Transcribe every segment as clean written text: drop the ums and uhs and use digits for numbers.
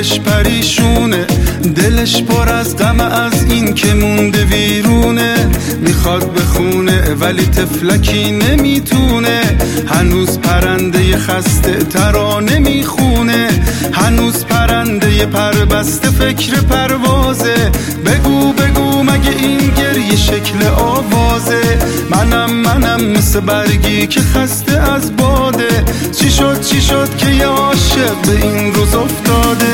دلش پریشونه، دلش پر از غم از این که مونده ویرونه. میخواد بخونه ولی تفلکی نمیتونه، هنوز پرنده خسته ترانه میخونه. هنوز پرنده پربسته فکر پروازه، بگو بگو مگه این گریه شکل آوازه. منم مثل برگی که خسته از باده، چی شد که یه عاشق به این روز افتاده.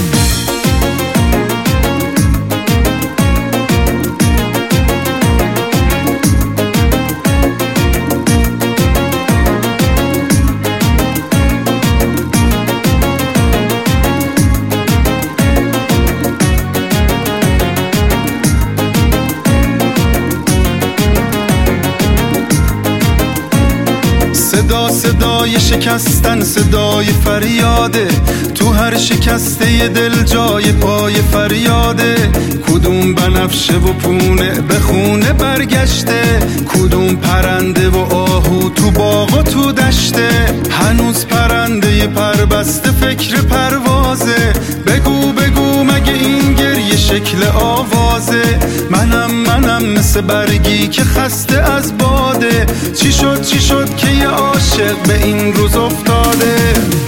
صدای شکستن، صدای فریاده، تو هر شکسته دل جای پای فریاده. کدوم بنفشه و پونه به خونه برگشته، کدوم پرنده و آهو تو باغ و تو دشته. هنوز پرنده پربسته فکر پروازه، بگو بگو مگه این گریه شکل آوازه. منم مثل برگی که خسته از باده، چی شد که یه عاشق به این روز افتاده.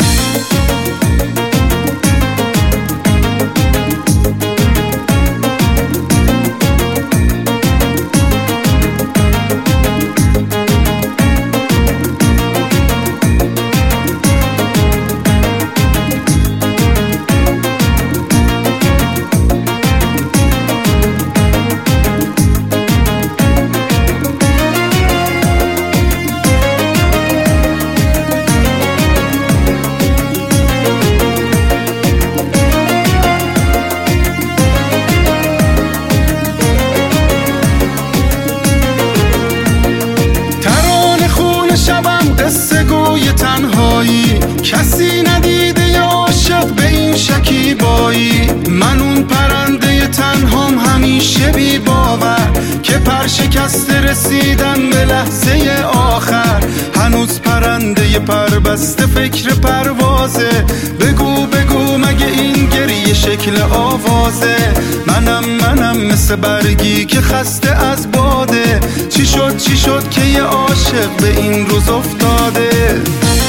قصه گوی تنهایی، کسی ندیده یا عاشق به این شکیبایی. من اون پرنده تنهام همیشه بی باور، که پر شکسته رسیدم به لحظه آخر. هنوز پرنده پربسته فکر پروازه، بگو بگو مگه این گریه شکل آوازه. منم مثل برگی که خسته از باده، چی شد که یه عاشق به این روز افتاده.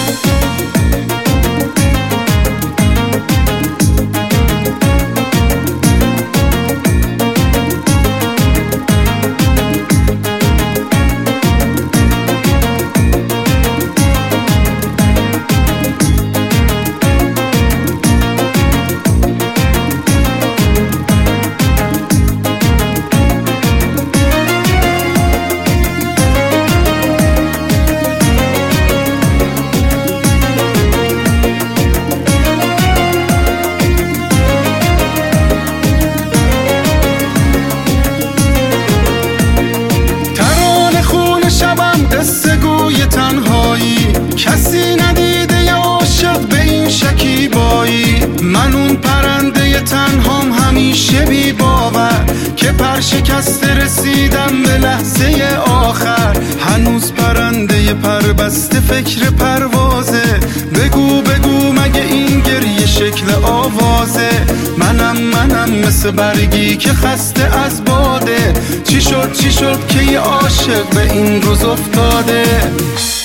قصه گوی تنهایی، کسی ندیده یا عاشق به این شکیبایی. من اون پرنده تنهام همیشه بی باور، که پر شکسته رسیدم به لحظه آخر. هنوز پرنده پربسته فکر پروازه، بگو بگو مگه این گریه شکل آوازه. منم مثل برگی که خسته از باده، چی شد که یه عاشق به این روز افتاده.